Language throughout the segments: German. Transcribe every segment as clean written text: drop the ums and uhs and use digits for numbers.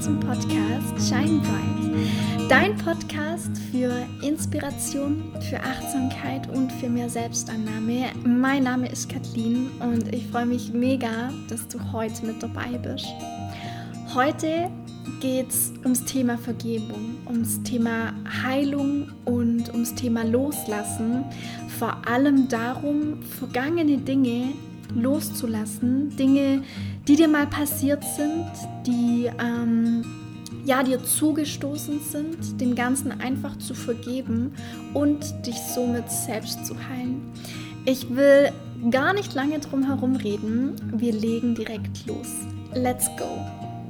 zum Podcast Shine Bright, dein Podcast für Inspiration, für Achtsamkeit und für mehr Selbstannahme. Mein Name ist Kathleen und ich freue mich mega, dass du heute mit dabei bist. Heute geht es ums Thema Vergebung, ums Thema Heilung und ums Thema Loslassen. Vor allem darum, vergangene Dinge loszulassen, Dinge, die dir mal passiert sind, die dir zugestoßen sind, dem Ganzen einfach zu vergeben und dich somit selbst zu heilen. Ich will gar nicht lange drum herum reden, wir legen direkt los. Let's go!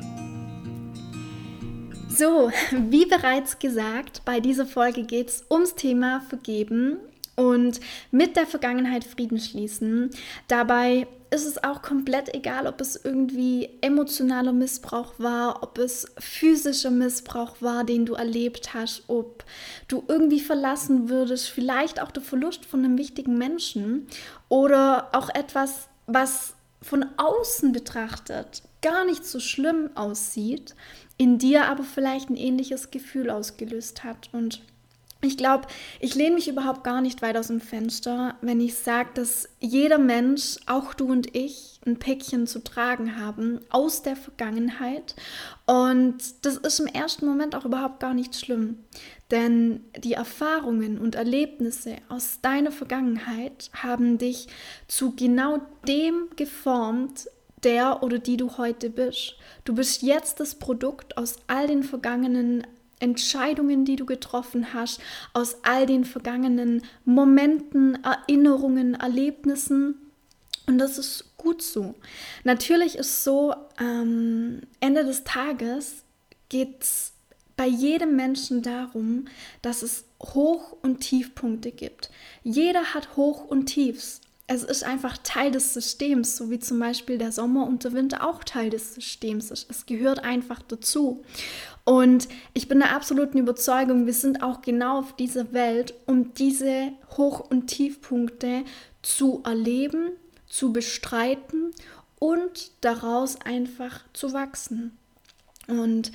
So, wie bereits gesagt, bei dieser Folge geht es ums Thema Vergeben und mit der Vergangenheit Frieden schließen. Dabei ist es auch komplett egal, ob es irgendwie emotionaler Missbrauch war, ob es physischer Missbrauch war, den du erlebt hast, ob du irgendwie verlassen würdest, vielleicht auch der Verlust von einem wichtigen Menschen oder auch etwas, was von außen betrachtet gar nicht so schlimm aussieht, in dir aber vielleicht ein ähnliches Gefühl ausgelöst hat. Und ich glaube, ich lehne mich überhaupt gar nicht weit aus dem Fenster, wenn ich sage, dass jeder Mensch, auch du und ich, ein Päckchen zu tragen haben aus der Vergangenheit. Und das ist im ersten Moment auch überhaupt gar nicht schlimm. Denn die Erfahrungen und Erlebnisse aus deiner Vergangenheit haben dich zu genau dem geformt, der oder die du heute bist. Du bist jetzt das Produkt aus all den vergangenen Entscheidungen, die du getroffen hast, aus all den vergangenen Momenten, Erinnerungen, Erlebnissen. Und das ist gut so. Natürlich ist so, Ende des Tages geht es bei jedem Menschen darum, dass es Hoch- und Tiefpunkte gibt. Jeder hat Hoch- und Tiefs. Es ist einfach Teil des Systems, so wie zum Beispiel der Sommer und der Winter auch Teil des Systems ist. Es gehört einfach dazu. Und ich bin der absoluten Überzeugung, wir sind auch genau auf dieser Welt, um diese Hoch- und Tiefpunkte zu erleben, zu bestreiten und daraus einfach zu wachsen. Und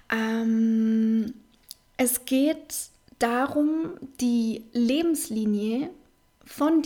es geht darum, die Lebenslinie vom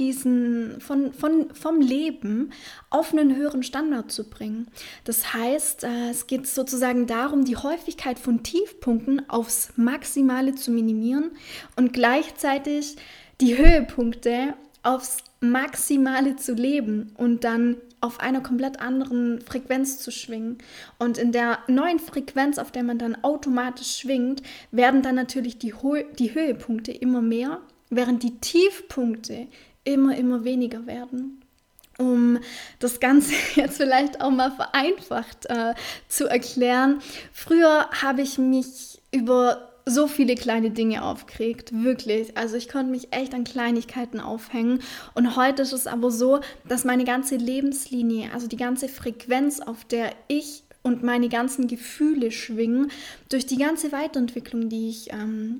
Leben auf einen höheren Standard zu bringen. Das heißt, es geht sozusagen darum, die Häufigkeit von Tiefpunkten aufs Maximale zu minimieren und gleichzeitig die Höhepunkte aufs Maximale zu leben und dann auf einer komplett anderen Frequenz zu schwingen. Und in der neuen Frequenz, auf der man dann automatisch schwingt, werden dann natürlich die Höhepunkte immer mehr, während die Tiefpunkte immer weniger werden. Um das Ganze jetzt vielleicht auch mal vereinfacht zu erklären. Früher habe ich mich über so viele kleine Dinge aufgeregt, wirklich. Also ich konnte mich echt an Kleinigkeiten aufhängen. Und heute ist es aber so, dass meine ganze Lebenslinie, also die ganze Frequenz, auf der ich und meine ganzen Gefühle schwingen, durch die ganze Weiterentwicklung, die ich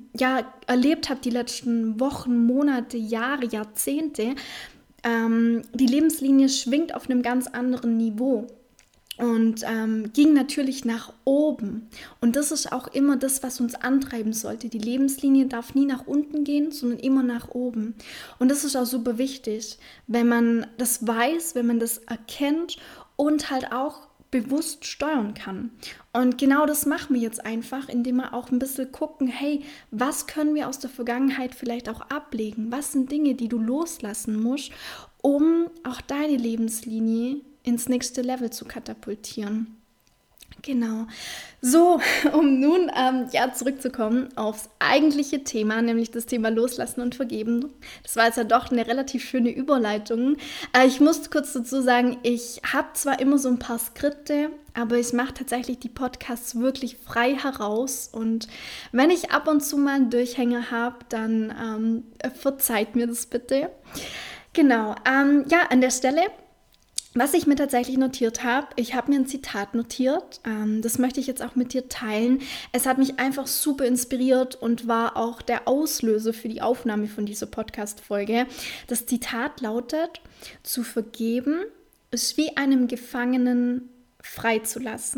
erlebt habe, die letzten Wochen, Monate, Jahre, Jahrzehnte, die Lebenslinie schwingt auf einem ganz anderen Niveau und ging natürlich nach oben. Und das ist auch immer das, was uns antreiben sollte. Die Lebenslinie darf nie nach unten gehen, sondern immer nach oben. Und das ist auch super wichtig, wenn man das weiß, wenn man das erkennt und halt auch bewusst steuern kann. Und genau das machen wir jetzt einfach, indem wir auch ein bisschen gucken, hey, was können wir aus der Vergangenheit vielleicht auch ablegen? Was sind Dinge, die du loslassen musst, um auch deine Lebenslinie ins nächste Level zu katapultieren? Genau. So, um nun zurückzukommen aufs eigentliche Thema, nämlich das Thema Loslassen und Vergeben. Das war jetzt ja doch eine relativ schöne Überleitung. Ich muss kurz dazu sagen, ich habe zwar immer so ein paar Skripte, aber ich mache tatsächlich die Podcasts wirklich frei heraus. Und wenn ich ab und zu mal einen Durchhänger habe, dann verzeiht mir das bitte. Genau, an der Stelle, was ich mir tatsächlich notiert habe, ich habe mir ein Zitat notiert, das möchte ich jetzt auch mit dir teilen. Es hat mich einfach super inspiriert und war auch der Auslöser für die Aufnahme von dieser Podcast-Folge. Das Zitat lautet: Zu vergeben ist wie einem Gefangenen freizulassen.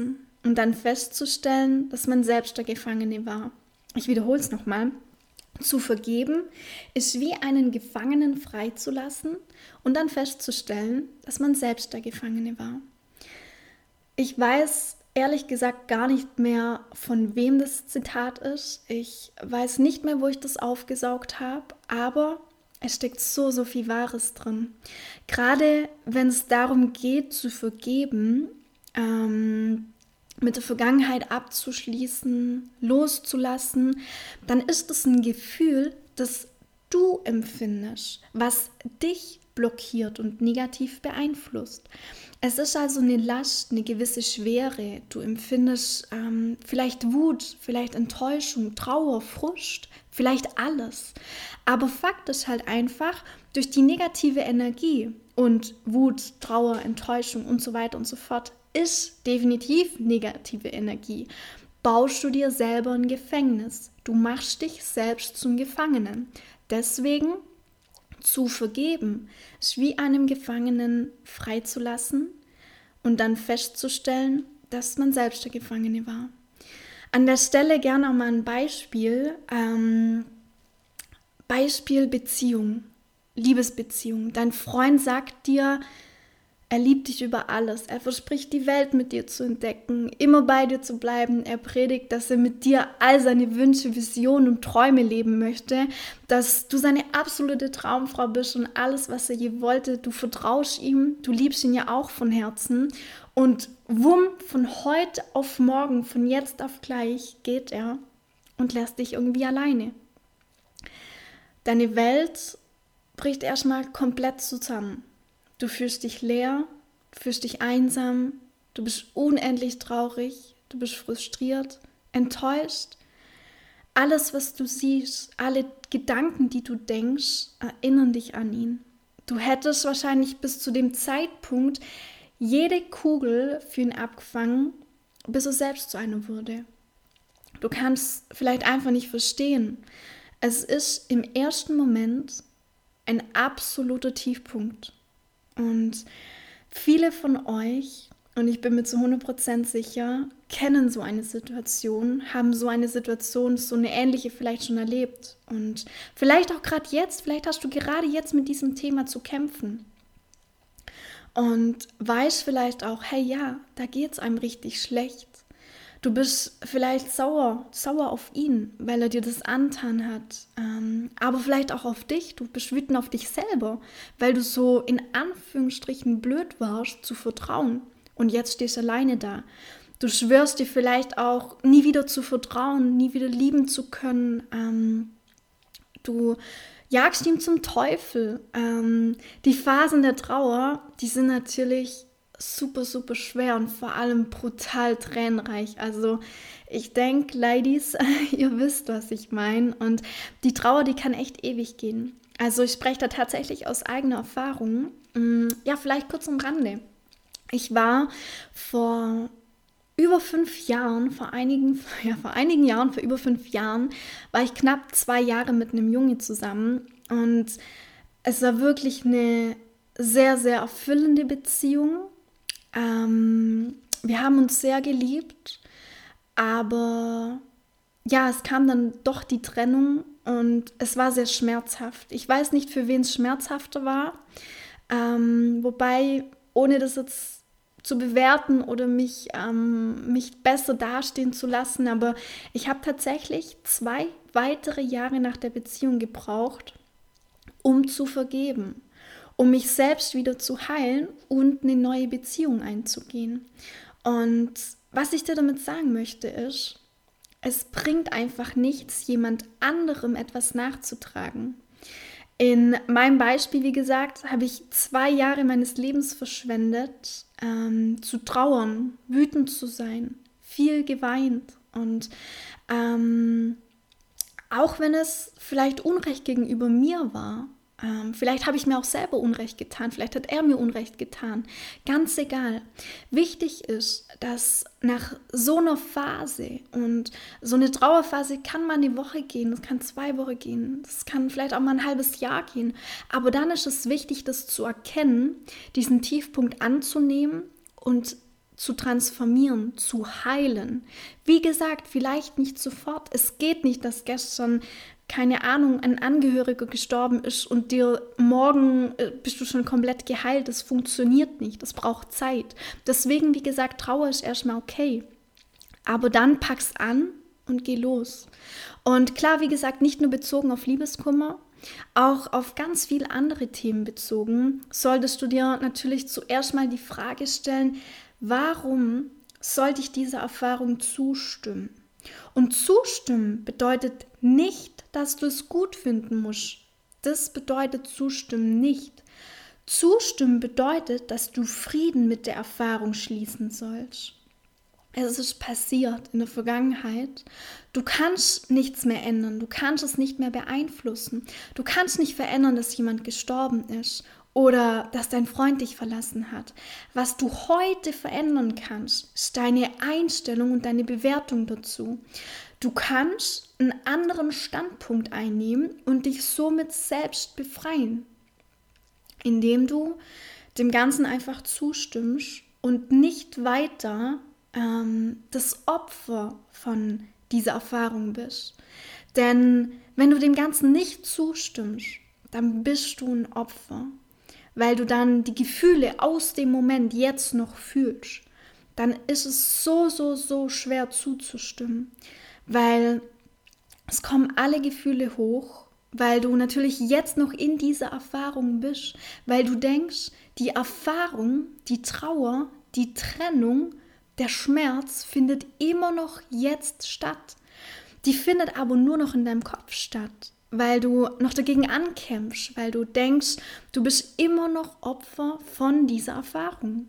und dann festzustellen, dass man selbst der Gefangene war. Ich wiederhole es nochmal. Zu vergeben ist wie einen Gefangenen freizulassen und dann festzustellen, dass man selbst der Gefangene war. Ich weiß ehrlich gesagt gar nicht mehr, von wem das Zitat ist. Ich weiß nicht mehr, wo ich das aufgesaugt habe, aber es steckt so, so viel Wahres drin. Gerade wenn es darum geht, zu vergeben, mit der Vergangenheit abzuschließen, loszulassen, dann ist es ein Gefühl, das du empfindest, was dich blockiert und negativ beeinflusst. Es ist also eine Last, eine gewisse Schwere. Du empfindest vielleicht Wut, vielleicht Enttäuschung, Trauer, Frust, vielleicht alles. Aber Fakt ist halt einfach, durch die negative Energie und Wut, Trauer, Enttäuschung und so weiter und so fort ist definitiv negative Energie. Baust du dir selber ein Gefängnis. Du machst dich selbst zum Gefangenen. Deswegen zu vergeben ist wie einem Gefangenen freizulassen und dann festzustellen, dass man selbst der Gefangene war. An der Stelle gerne auch mal ein Beispiel. Beispiel Beziehung, Liebesbeziehung. Dein Freund sagt dir, er liebt dich über alles. Er verspricht, die Welt mit dir zu entdecken, immer bei dir zu bleiben. Er predigt, dass er mit dir all seine Wünsche, Visionen und Träume leben möchte, dass du seine absolute Traumfrau bist und alles, was er je wollte. Du vertraust ihm, du liebst ihn ja auch von Herzen. Und wumm, von heute auf morgen, von jetzt auf gleich geht er und lässt dich irgendwie alleine. Deine Welt bricht erstmal komplett zusammen. Du fühlst dich leer, fühlst dich einsam, du bist unendlich traurig, du bist frustriert, enttäuscht. Alles, was du siehst, alle Gedanken, die du denkst, erinnern dich an ihn. Du hättest wahrscheinlich bis zu dem Zeitpunkt jede Kugel für ihn abgefangen, bis er selbst zu einer wurde. Du kannst vielleicht einfach nicht verstehen. Es ist im ersten Moment ein absoluter Tiefpunkt. Und viele von euch, und ich bin mir zu 100% sicher, kennen so eine Situation, haben so eine Situation, so eine ähnliche vielleicht schon erlebt. Und vielleicht auch gerade jetzt, vielleicht hast du gerade jetzt mit diesem Thema zu kämpfen. Und weißt vielleicht auch, hey ja, da geht es einem richtig schlecht. Du bist vielleicht sauer auf ihn, weil er dir das angetan hat. Aber vielleicht auch auf dich. Du bist wütend auf dich selber, weil du so in Anführungsstrichen blöd warst, zu vertrauen. Und jetzt stehst du alleine da. Du schwörst dir vielleicht auch, nie wieder zu vertrauen, nie wieder lieben zu können. Du jagst ihm zum Teufel. Die Phasen der Trauer, die sind natürlich super, super schwer und vor allem brutal tränenreich. Also ich denke, Ladies, ihr wisst, was ich meine. Und die Trauer, die kann echt ewig gehen. Also ich spreche da tatsächlich aus eigener Erfahrung. Ja, vielleicht kurz am Rande. Ich war vor über 5 Jahren, vor einigen Jahren, vor über 5 Jahren, war ich knapp 2 Jahre mit einem Junge zusammen. Und es war wirklich eine sehr, sehr erfüllende Beziehung. Wir haben uns sehr geliebt, aber ja, es kam dann doch die Trennung und es war sehr schmerzhaft. Ich weiß nicht, für wen es schmerzhafter war, wobei, ohne das jetzt zu bewerten oder mich besser dastehen zu lassen, aber ich habe tatsächlich 2 weitere Jahre nach der Beziehung gebraucht, um zu vergeben, um mich selbst wieder zu heilen und eine neue Beziehung einzugehen. Und was ich dir damit sagen möchte ist, es bringt einfach nichts, jemand anderem etwas nachzutragen. In meinem Beispiel, wie gesagt, habe ich 2 Jahre meines Lebens verschwendet, zu trauern, wütend zu sein, viel geweint. Und auch wenn es vielleicht Unrecht gegenüber mir war, vielleicht habe ich mir auch selber Unrecht getan, vielleicht hat er mir Unrecht getan. Ganz egal. Wichtig ist, dass nach so einer Phase, und so eine Trauerphase kann mal eine Woche gehen, das kann 2 Wochen gehen, das kann vielleicht auch mal ein halbes Jahr gehen, aber dann ist es wichtig, das zu erkennen, diesen Tiefpunkt anzunehmen und zu transformieren, zu heilen. Wie gesagt, vielleicht nicht sofort. Es geht nicht, dass gestern, keine Ahnung, ein Angehöriger gestorben ist und dir morgen bist du schon komplett geheilt. Das funktioniert nicht. Das braucht Zeit. Deswegen, wie gesagt, Trauer ist erstmal okay. Aber dann pack's an und geh los. Und klar, wie gesagt, nicht nur bezogen auf Liebeskummer, auch auf ganz viele andere Themen bezogen, solltest du dir natürlich zuerst mal die Frage stellen, warum sollte ich dieser Erfahrung zustimmen? Und zustimmen bedeutet nicht, dass du es gut finden musst. Das bedeutet zustimmen nicht. Zustimmen bedeutet, dass du Frieden mit der Erfahrung schließen sollst. Es ist passiert in der Vergangenheit. Du kannst nichts mehr ändern. Du kannst es nicht mehr beeinflussen. Du kannst nicht verändern, dass jemand gestorben ist oder dass dein Freund dich verlassen hat. Was du heute verändern kannst, ist deine Einstellung und deine Bewertung dazu. Du kannst einen anderen Standpunkt einnehmen und dich somit selbst befreien, indem du dem Ganzen einfach zustimmst und nicht weiter das Opfer von dieser Erfahrung bist. Denn wenn du dem Ganzen nicht zustimmst, dann bist du ein Opfer, weil du dann die Gefühle aus dem Moment jetzt noch fühlst. Dann ist es so schwer zuzustimmen, weil es kommen alle Gefühle hoch, weil du natürlich jetzt noch in dieser Erfahrung bist, weil du denkst, die Erfahrung, die Trauer, die Trennung, der Schmerz findet immer noch jetzt statt. Die findet aber nur noch in deinem Kopf statt, weil du noch dagegen ankämpfst, weil du denkst, du bist immer noch Opfer von dieser Erfahrung.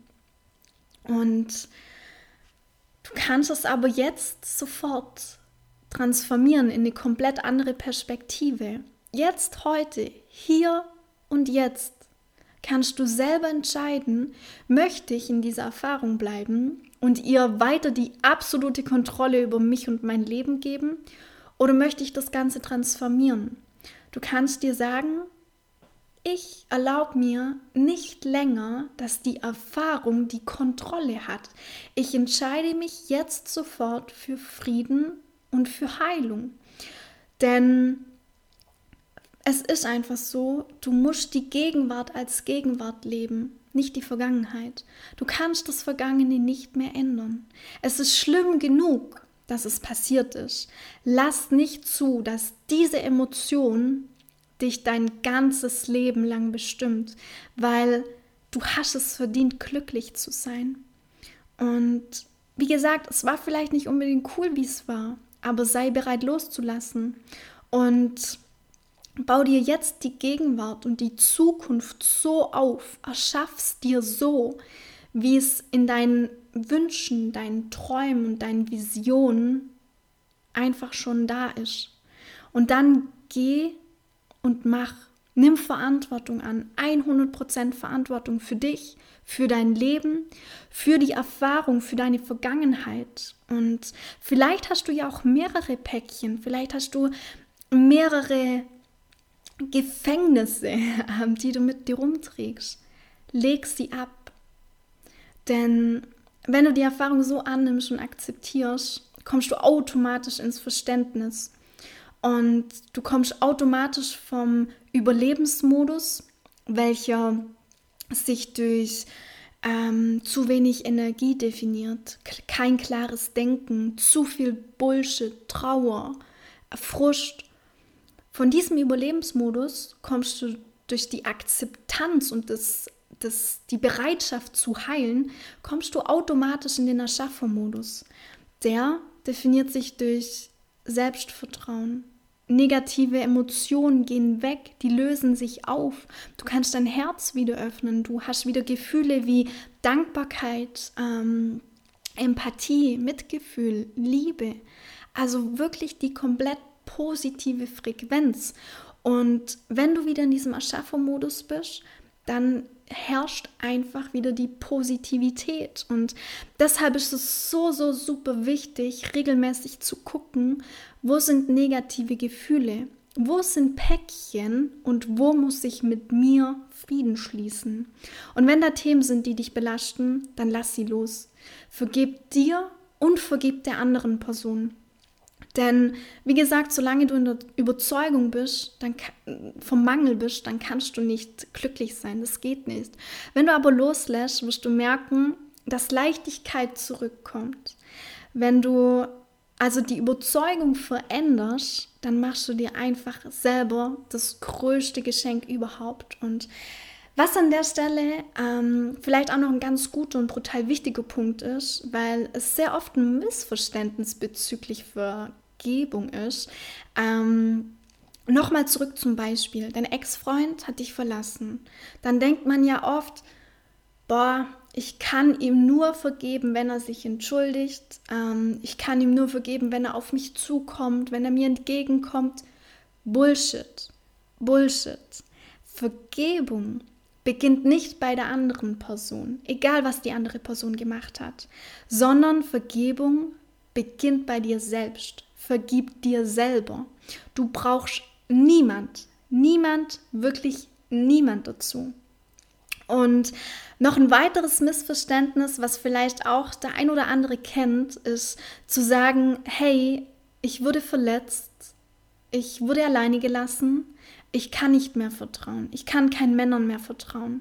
Und du kannst es aber jetzt sofort transformieren in eine komplett andere Perspektive. Jetzt, heute, hier und jetzt kannst du selber entscheiden, möchte ich in dieser Erfahrung bleiben und ihr weiter die absolute Kontrolle über mich und mein Leben geben oder möchte ich das Ganze transformieren? Du kannst dir sagen, ich erlaube mir nicht länger, dass die Erfahrung die Kontrolle hat. Ich entscheide mich jetzt sofort für Frieden und für Heilung. Denn es ist einfach so, du musst die Gegenwart als Gegenwart leben, nicht die Vergangenheit. Du kannst das Vergangene nicht mehr ändern. Es ist schlimm genug, dass es passiert ist. Lass nicht zu, dass diese Emotion dich dein ganzes Leben lang bestimmt, weil du hast es verdient, glücklich zu sein. Und wie gesagt, es war vielleicht nicht unbedingt cool, wie es war, aber sei bereit loszulassen und bau dir jetzt die Gegenwart und die Zukunft so auf, erschaff's dir so, wie es in deinen Wünschen, deinen Träumen und deinen Visionen einfach schon da ist. Und dann geh und mach, nimm Verantwortung an, 100% Verantwortung für dich, für dein Leben, für die Erfahrung, für deine Vergangenheit. Und vielleicht hast du ja auch mehrere Päckchen, vielleicht hast du mehrere Gefängnisse, die du mit dir rumträgst. Leg sie ab. Denn wenn du die Erfahrung so annimmst und akzeptierst, kommst du automatisch ins Verständnis. Und du kommst automatisch vom Überlebensmodus, welcher sich durch zu wenig Energie definiert, kein klares Denken, zu viel Bullshit, Trauer, Frust. Von diesem Überlebensmodus kommst du durch die Akzeptanz und die Bereitschaft zu heilen, kommst du automatisch in den Erschaffermodus. Der definiert sich durch Selbstvertrauen. Negative Emotionen gehen weg, die lösen sich auf. Du kannst dein Herz wieder öffnen. Du hast wieder Gefühle wie Dankbarkeit, Empathie, Mitgefühl, Liebe. Also wirklich die komplett positive Frequenz. Und wenn du wieder in diesem Erschaffermodus bist, dann herrscht einfach wieder die Positivität. Und deshalb ist es so super wichtig, regelmäßig zu gucken, wo sind negative Gefühle, Wo sind Päckchen und wo muss ich mit mir Frieden schließen? Und wenn da Themen sind, die dich belasten, dann lass sie los. Vergib dir und vergib der anderen Person. Denn, wie gesagt, solange du in der Überzeugung bist, vom Mangel bist, dann kannst du nicht glücklich sein. Das geht nicht. Wenn du aber loslässt, wirst du merken, dass Leichtigkeit zurückkommt. Wenn du also die Überzeugung veränderst, dann machst du dir einfach selber das größte Geschenk überhaupt. Und was an der Stelle vielleicht auch noch ein ganz guter und brutal wichtiger Punkt ist, weil es sehr oft ein Missverständnis bezüglich Vergebung ist. Nochmal zurück zum Beispiel. Dein Ex-Freund hat dich verlassen. Dann denkt man ja oft, ich kann ihm nur vergeben, wenn er sich entschuldigt. Ich kann ihm nur vergeben, wenn er auf mich zukommt, wenn er mir entgegenkommt. Bullshit. Vergebung beginnt nicht bei der anderen Person, egal was die andere Person gemacht hat, sondern Vergebung beginnt bei dir selbst. Vergib dir selber. Du brauchst niemand, wirklich niemand dazu. Und noch ein weiteres Missverständnis, was vielleicht auch der ein oder andere kennt, ist zu sagen, hey, ich wurde verletzt, ich wurde alleine gelassen, ich kann nicht mehr vertrauen, ich kann keinen Männern mehr vertrauen.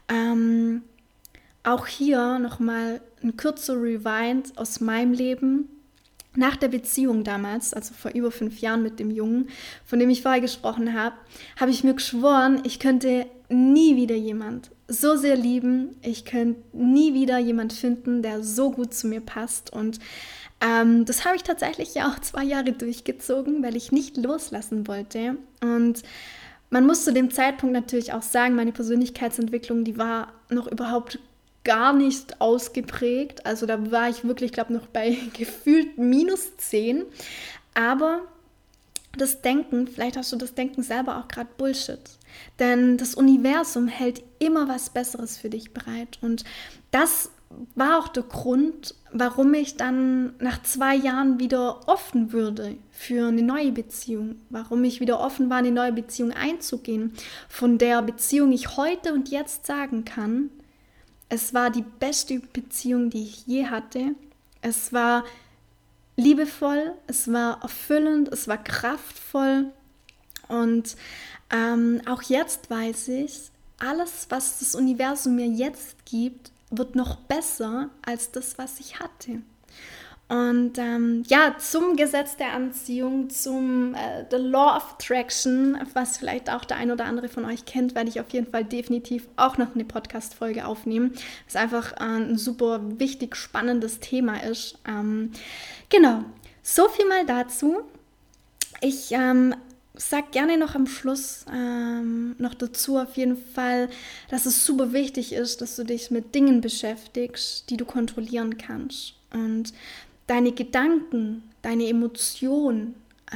Auch hier nochmal ein kurzer Rewind aus meinem Leben. Nach der Beziehung damals, also vor über 5 Jahren mit dem Jungen, von dem ich vorher gesprochen habe, habe ich mir geschworen, ich könnte nie wieder jemand so sehr lieben. Ich könnte nie wieder jemand finden, der so gut zu mir passt. Und das habe ich tatsächlich ja auch 2 Jahre durchgezogen, weil ich nicht loslassen wollte. Und man muss zu dem Zeitpunkt natürlich auch sagen, meine Persönlichkeitsentwicklung, die war noch überhaupt gar nicht ausgeprägt. Also da war ich wirklich, glaube ich, noch bei gefühlt -10. Aber das Denken, vielleicht hast du das Denken selber auch gerade Bullshit. Denn das Universum hält immer was Besseres für dich bereit. Und das war auch der Grund, warum ich dann nach 2 Jahren wieder offen würde für eine neue Beziehung. Warum ich wieder offen war, eine neue Beziehung einzugehen. Von der Beziehung ich heute und jetzt sagen kann, es war die beste Beziehung, die ich je hatte. Es war liebevoll, es war erfüllend, es war kraftvoll. Und auch jetzt weiß ich, alles, was das Universum mir jetzt gibt, wird noch besser als das, was ich hatte. Und zum Gesetz der Anziehung, zum The Law of Attraction, was vielleicht auch der ein oder andere von euch kennt, werde ich auf jeden Fall definitiv auch noch eine Podcast-Folge aufnehmen, was einfach ein super wichtig, spannendes Thema ist. Genau, so viel mal dazu. Ich sag gerne noch am Schluss noch dazu auf jeden Fall, dass es super wichtig ist, dass du dich mit Dingen beschäftigst, die du kontrollieren kannst. Und deine Gedanken, deine Emotionen,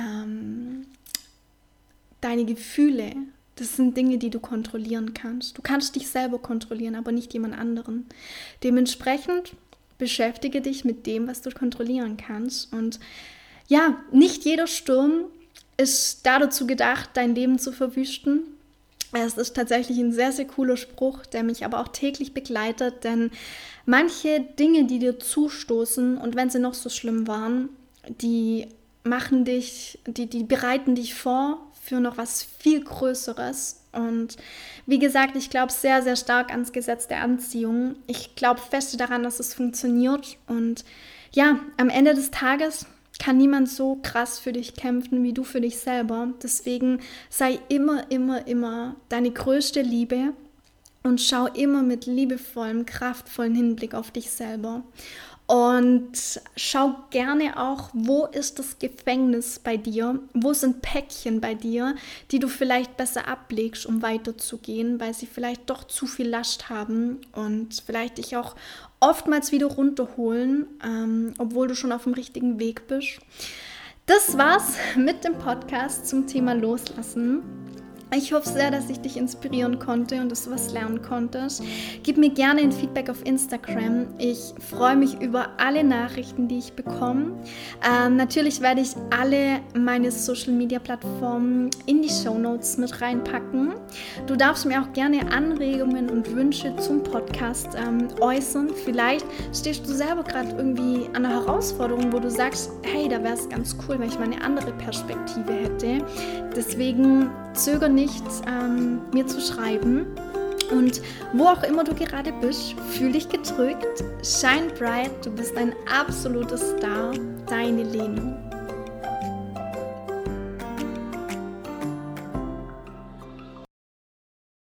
deine Gefühle, das sind Dinge, die du kontrollieren kannst. Du kannst dich selber kontrollieren, aber nicht jemand anderen. Dementsprechend beschäftige dich mit dem, was du kontrollieren kannst. Und ja, nicht jeder Sturm ist dazu gedacht, dein Leben zu verwüsten. Es ist tatsächlich ein sehr, sehr cooler Spruch, der mich aber auch täglich begleitet, denn manche Dinge, die dir zustoßen und wenn sie noch so schlimm waren, die bereiten dich vor für noch was viel Größeres. Und wie gesagt, ich glaube sehr, sehr stark ans Gesetz der Anziehung. Ich glaube fest daran, dass es funktioniert. Und ja, am Ende des Tages kann niemand so krass für dich kämpfen wie du für dich selber. Deswegen sei immer deine größte Liebe und schau immer mit liebevollem, kraftvollen Hinblick auf dich selber. Und schau gerne auch, wo ist das Gefängnis bei dir? Wo sind Päckchen bei dir, die du vielleicht besser ablegst, um weiterzugehen, weil sie vielleicht doch zu viel Last haben und vielleicht dich auch oftmals wieder runterholen, obwohl du schon auf dem richtigen Weg bist. Das war's mit dem Podcast zum Thema Loslassen. Ich hoffe sehr, dass ich dich inspirieren konnte und dass du was lernen konntest. Gib mir gerne ein Feedback auf Instagram. Ich freue mich über alle Nachrichten, die ich bekomme. Natürlich werde ich alle meine Social-Media-Plattformen in die Shownotes mit reinpacken. Du darfst mir auch gerne Anregungen und Wünsche zum Podcast äußern. Vielleicht stehst du selber gerade irgendwie an einer Herausforderung, wo du sagst, hey, da wäre es ganz cool, wenn ich mal eine andere Perspektive hätte. Deswegen zöger nicht, mir zu schreiben. Und wo auch immer du gerade bist, fühl dich gedrückt, shine bright, du bist ein absoluter Star, deine Leno.